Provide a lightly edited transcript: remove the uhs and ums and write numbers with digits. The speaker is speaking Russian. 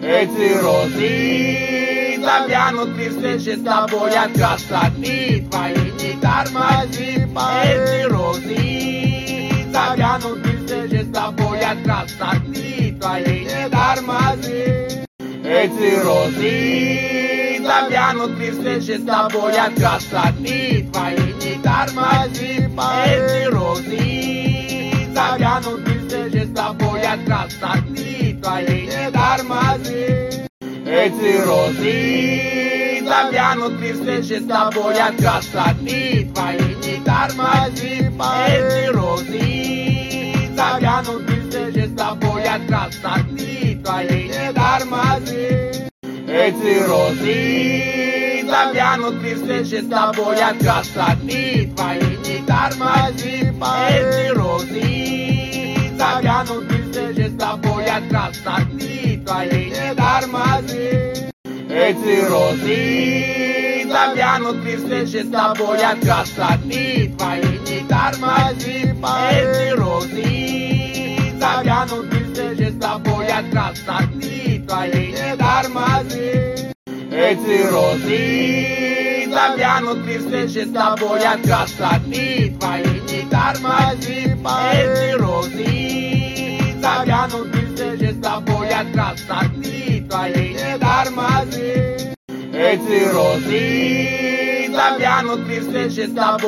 Эти розы завянут при встрече с тобой, отказ ты твои не тормози. Эти розы завянут при встрече с тобой, отказ ты твои не тормози. Эти розы завянут при встрече с тобой, отказ ты твои не тормози. Эти розы завянут при встрече с тобой, отказ ты твои не тормози. Эти розы завянут при встрече с тобой, отказ ты твои не тормози. Эти розы завянут при встрече с тобой, отказ ты твои не тормози. Эти розы завянут при встрече с тобой, отказ ты твои не тормози. Эти розы завянут при встрече с тобой, отказ ты твои не тормози. Эти розы завянут при встрече с тобой, отказ ты твои не тормози. Эти розы завянут при встрече с тобой, отказ ты твои не тормози. Эти розы завянут при встрече с тобой, отказ ты твои не тормози. Эти розы завянут при встрече с тобой, отказ ты твои не тормози. Эти розы завянут при встрече с тобой.